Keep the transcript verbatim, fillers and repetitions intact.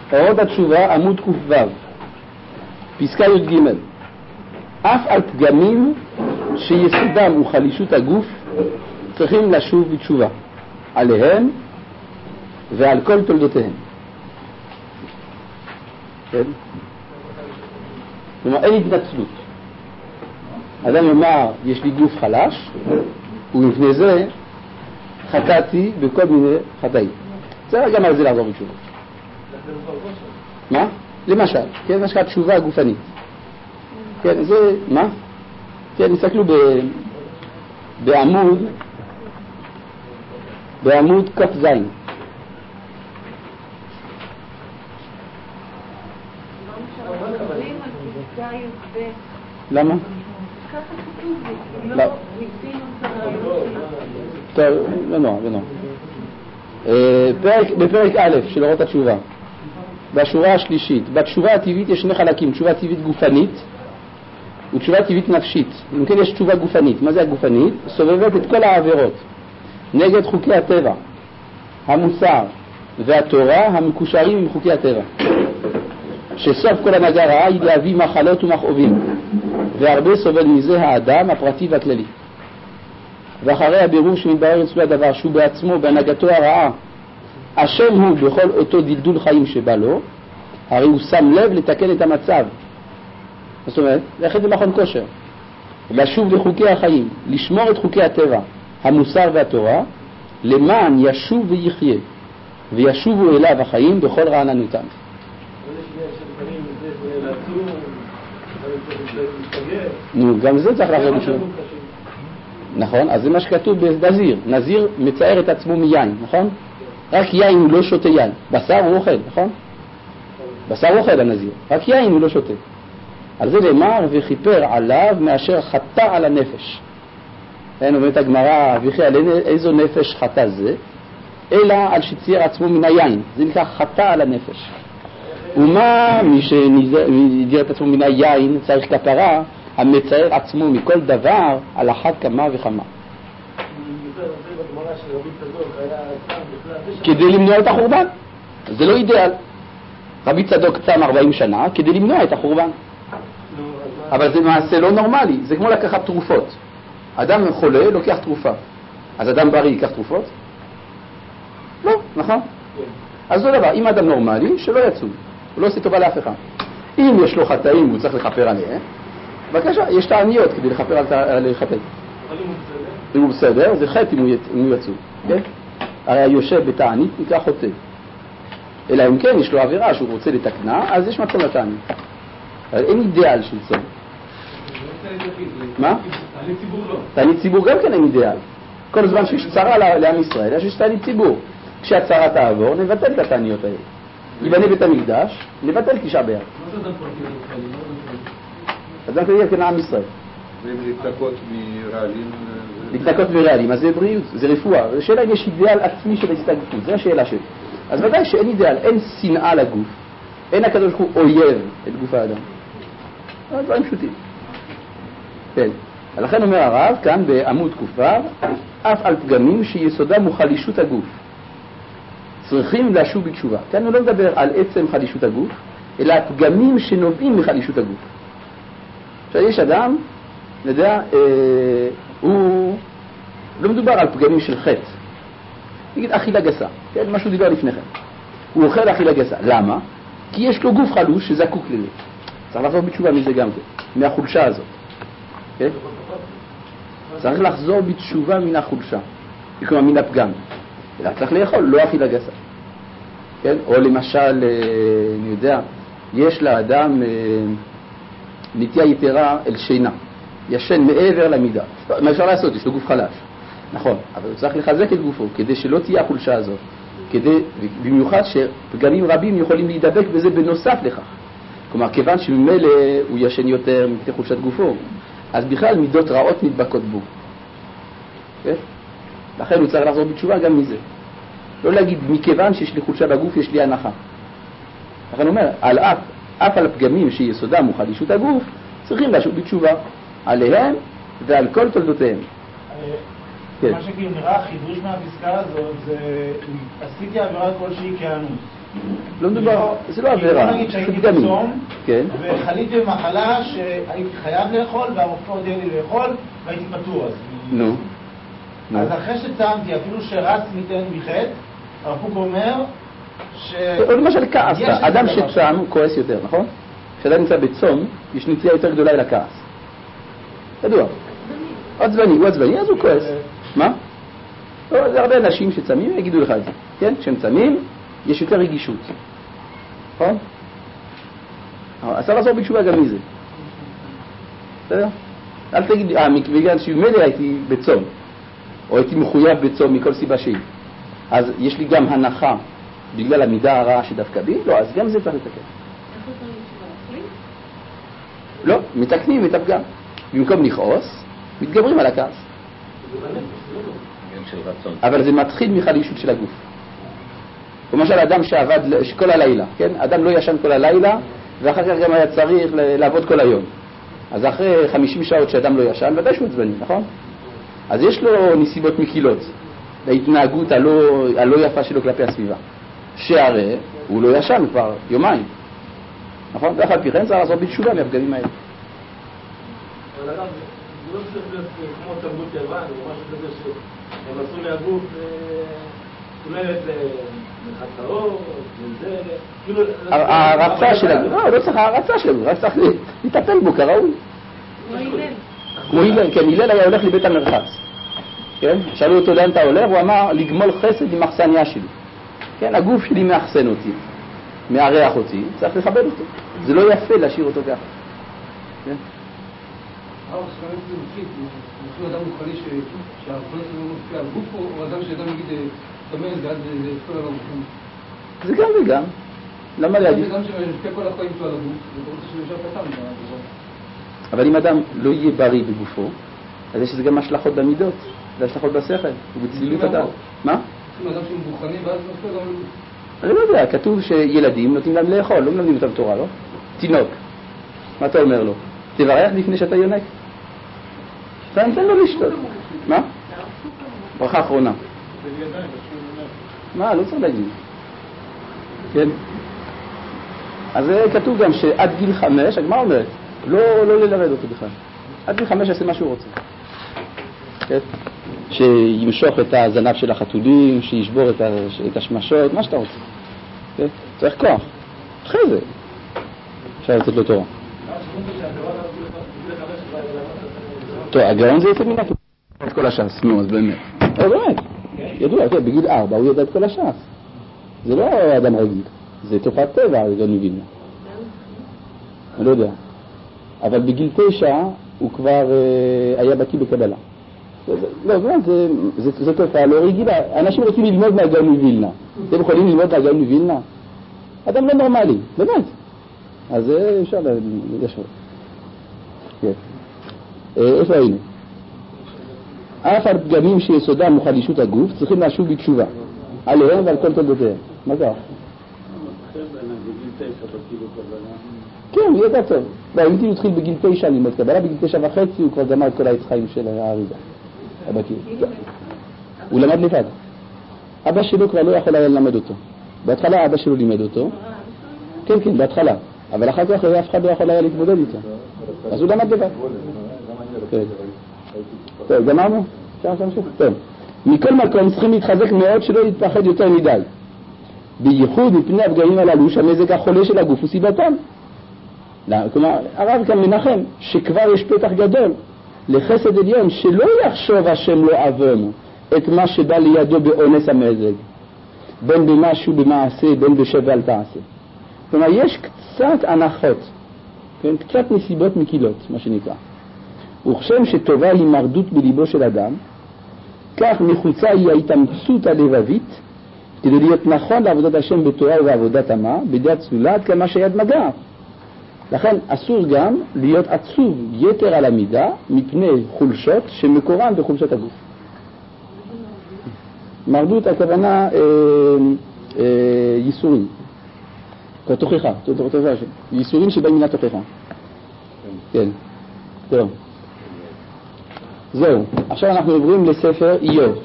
אורות התשובה, עמוד ק"ו, פסקה י"ג. אף על פגמים שיסודם וחלישות הגוף צריכים לשוב בתשובה עליהם ועל כל תולדותיהם. כן? כלומר, אין התנצלות. אדם יאמר, יש לי גוף חלש, ומפני זה חטאתי בכל מיני חטאים. צריך גם על זה לעזור בתשובה. מה? למשל, כן, משל תשובה גופנית. כן, זה, מה? כן, נסתכלו ב... בעמוד, בעמוד כ"ז. למה? לא. טוב, לא נורא, לא נורא. בפרק א' של אורות התשובה, בשורה השלישית, בתשובה הטבעית יש שני חלקים, תשובה טבעית גופנית ותשובה טבעית נפשית. אם כן, יש תשובה גופנית. מה זה הגופנית? סובבת את כל העבירות נגד חוקי הטבע, המוסר והתורה המקושרים עם חוקי הטבע, שסוף כל הנהגה רעה היא להביא מחלות ומכאובים, והרבה סובל מזה האדם הפרטי והכללי. ואחרי הבירור שמתברר אצלו הדבר שהוא בעצמו בהנהגתו הרעה אשם הוא בכל אותו דלדול חיים שבא לו, הרי הוא שם לב לתקן את המצב. זאת אומרת, ללכת למכון כושר, לשוב לחוקי החיים, לשמור את חוקי הטבע, המוסר והתורה, למען ישוב ויחיה, וישובו אליו החיים בכל רעננותם. נו, גם זה צריך לחזור בשביל. נכון, אז זה מה שכתוב בנזיר. נזיר מצייר את עצמו מיין, נכון? רק יין הוא לא שותה יין. בשר הוא אוכל, נכון? בשר הוא אוכל הנזיר. רק יין הוא לא שותה. על זה נאמר וכיפר עליו מאשר חטא על הנפש. אין, אומרת הגמרא, וכי על איזו נפש חטא זה? אלא על שצייר עצמו מן היין. זה נקרא חטא על הנפש. ומה מי שנידיר את עצמו מן היין צריך כפרה המצייר עצמו מכל דבר על אחת כמה וכמה. כדי למנוע את החורבן. זה לא אידאל. רבי צדוק צם ארבעים שנה כדי למנוע את החורבן. אבל זה מעשה לא נורמלי. זה כמו לקחת תרופות. אדם חולה לוקח תרופה. אז אדם בריא ייקח תרופות? לא, נכון? אז זה דבר. אם אדם נורמלי, שלא יצום. הוא לא עושה טובה לאף אחד. אם יש לו חטאים הוא צריך לכפר עליהם, בבקשה, יש תעניות כדי לכפר על חטאים. אם הוא בסדר, זה חטא אם הוא יצום. כן? הרי היושב בתענית נקרא חוטא. אלא אם כן יש לו עבירה שהוא רוצה לתקנה, אז יש מקום לתענית. אין אידאל של צום. מה? תענית ציבור לא. תענית ציבור גם כן אין אידאל. כל זמן שיש צרה לעם ישראל, יש תענית ציבור. כשהצרה תעבור, נבטל את התעניות האלה. ייבנה בית המקדש, נבטל תשעה באב. מה זה אדם פרטי? אדם פרטי כנעם עם ישראל. ואם להתנקות מרעלים? להתנקות מרעלים, אז זה בריאות, זה רפואה. השאלה אם יש אידאל עצמי של הסתגפות, זו השאלה שלי. אז ודאי שאין אידאל, אין שנאה לגוף, אין הקדוש ברוך הוא אויב את גוף האדם. זה דברים פשוטים. כן. לכן אומר הרב כאן בעמוד ק"ו, אף על פגמים שיסודם הוא חלישות הגוף צריכים לשוב בתשובה. כאן הוא לא מדבר על עצם חלישות הגוף, אלא הפגמים שנובעים מחלישות הגוף. עכשיו יש אדם, נדע, אה, הוא לא מדובר על פגמים של חטא. נגיד אכילה גסה, כן? משהו דיבר לפני כן. הוא אוכל אכילה גסה. למה? כי יש לו גוף חלוש שזקוק לזה. צריך לחזור בתשובה מזה גם כן, מהחולשה הזאת. כן? צריך לחזור בתשובה מן החולשה, כלומר מן הפגם. אלא צריך לאכול, לא אכילה גסה. כן? או למשל, אני יודע, יש לאדם נטייה יתרה אל שינה. ישן מעבר למידה. מה אפשר לעשות? יש לו גוף חלש. נכון, אבל הוא צריך לחזק את גופו, כדי שלא תהיה החולשה הזאת. כדי, במיוחד שפגמים רבים יכולים להידבק בזה בנוסף לכך. כלומר, כיוון שממילא הוא ישן יותר מפני חולשת גופו, אז בכלל מידות רעות נדבקות בו. כן? לכן הוא צריך לחזור בתשובה גם מזה. לא להגיד, מכיוון שיש לי חולשה בגוף, יש לי הנחה. לכן הוא אומר, על אף, אף על הפגמים שיסודם הוא חלישות הגוף, צריכים לשוב בתשובה עליהם ועל כל תולדותיהם. מה שכאילו נראה חידוש מהפסקה הזאת, זה עשיתי עבירה כלשהי כאנוס. לא מדובר, זה לא עבירה. בוא נגיד שהייתי בצום, כן. וחליתי במחלה שהייתי חייב לאכול, והרופא הודיע לי לאכול, והייתי פטור אז. נו. אז אחרי שצמתי, אפילו שרץ מתן מחטא, הרב קוק אומר ש... או למשל כעס, אדם שצם כועס יותר, נכון? כשאדם נמצא בצום, יש נטייה יותר גדולה אל הכעס. ידוע. הוא עצבני, הוא עצבני, אז הוא כועס. מה? לא, זה הרבה אנשים שצמים יגידו לך את זה. כן? כשהם צמים, יש יותר רגישות. נכון? אסור לעשות בתשובה גם מזה. בסדר? אל תגיד, אה, בגלל שממילא הייתי בצום, או הייתי מחויב בצום מכל סיבה שהיא. אז יש לי גם הנחה בגלל המידה הרעה שדווקא בי, לא, אז גם זה צריך לתקן. לא, מתקנים את הפגם. במקום לכעוס, מתגברים על הכעס. אבל זה מתחיל מחלישות של הגוף. למשל, אדם שעבד כל הלילה, כן? אדם לא ישן כל הלילה, ואחר כך גם היה צריך לעבוד כל היום. אז אחרי חמישים שעות שאדם לא ישן, ודאי שהוא עצבני, נכון? אז יש לו נסיבות מקילות, להתנהגות הלא, הלא יפה שלו כלפי הסביבה. שהרי הוא לא ישן כבר יומיים. נכון? ואף על פי כן צריך לעשות בתשובה מהפגמים האלה. אבל אגב, זה לא צריך להיות כמו תרבות יוון, או משהו כזה שהם עשו מהגוף, אולי לחטאות, וזה, כאילו... ההרצה של הגוף, לא, לא צריך ההרצה של הגוף, רק צריך לטפל בו כראוי. כמו הלל. כמו הלל, כן, הלל היה הולך לבית המרחץ. כן? שאלו אותו לאן אתה הולך, הוא אמר לגמול חסד עם מחסניה שלי. כן, הגוף שלי מאחסן אותי, מארח אותי, צריך לכבד אותו. זה לא יפה להשאיר אותו ככה. כן? הרב, שכמת זה מפחיד, מפחיד אדם מוכלי שהחולת לא מפחיד על גוף, או אדם שאדם נגיד תמל ועד כל הרמוכים? זה גם וגם. למה להגיד? אדם שמשפיע כל החיים שלו על הגוף, זה ברור שהוא ישר קטן. אבל אם אדם לא יהיה בריא בגופו, אז יש לזה גם השלכות במידות, והשלכות בשכל, ובצלילות הדעת. מה? אדם שהוא מוכני ואז משפיע גם על גוף. אני לא יודע, כתוב שילדים נותנים להם לאכול, לא מלמדים אותם תורה, לא? תינוק. מה אתה אומר לו? תברך לפני שאתה יונק. אתה נותן לו לשתות. מה? ברכה אחרונה. מה? לא צריך להגיד. כן? אז זה כתוב גם שעד גיל חמש, הגמרא אומרת, לא, לא ללמד אותו בכלל. עד גיל חמש יעשה מה שהוא רוצה. כן? שימשוך את הזנב של החתולים, שישבור את, הש... את השמשות, מה שאתה רוצה. כן? צריך כוח. אחרי זה. אפשר לתת לו תורה. טוב, הגאון זה יצא מן הכלל. את כל הש"ס, נו, אז באמת. אבל באמת, ידוע, כן, בגיל ארבע הוא ידע את כל הש"ס. זה לא אדם רגיל, זה תופעת טבע, הגאון מווילנה. אני לא יודע. אבל בגיל תשע הוא כבר אה, היה בקיא בקבלה. לא, באמת, זה, זה, זה תופעה לא רגילה. אנשים רוצים ללמוד מהגאון מווילנה. אתם יכולים ללמוד מהגאון מווילנה? אדם לא נורמלי, באמת. אז זה אפשר לשמור. כן. איפה היינו? אף על פגמים שיסודם מחלישות הגוף צריכים לשוב בתשובה עליהם ועל כל תולדותיהם. מה זה? כן, הוא ידע טוב. אם הוא התחיל בגיל תשע ללמוד קבלה, בגיל תשע וחצי הוא כבר גמר את כל העץ חיים של האריזה. הוא למד לבד. אבא שלו כבר לא יכול היה ללמד אותו. בהתחלה אבא שלו לימד אותו. כן, כן, בהתחלה. אבל אחר כך אף אחד לא יכול היה להתמודד איתו. אז הוא למד לבד. טוב, גמרנו? אפשר להמשיך? טוב. מכל מקום צריכים להתחזק מאוד שלא להתפחד יותר מדי. בייחוד מפני הפגמים הללו שהמזג החולה של הגוף הוא סיבתם. כלומר, הרב כאן מנחם שכבר יש פתח גדול לחסד עליון שלא יחשוב השם לא עוון את מה שבא לידו באונס המזג, בין במשהו במעשה, בין בשב אל תעשה. כלומר, יש קצת הנחות, כן? קצת נסיבות מקילות, מה שנקרא. וכשם שטובה היא מרדות בליבו של אדם, כך מחוצה היא ההתאמצות הלבבית, כדי להיות נכון לעבודת השם בתורה ובעבודת עמה, בדעת צלולת כמה שיד מגע. לכן אסור גם להיות עצוב יתר על המידה מפני חולשות שמקורן בחולשות הגוף. מרדות הכוונה אה, אה, ייסורים. תוכחה, תוכחה, ייסורים שבאים מן התוכחה. כן, טוב. זהו, עכשיו אנחנו עוברים לספר איוב.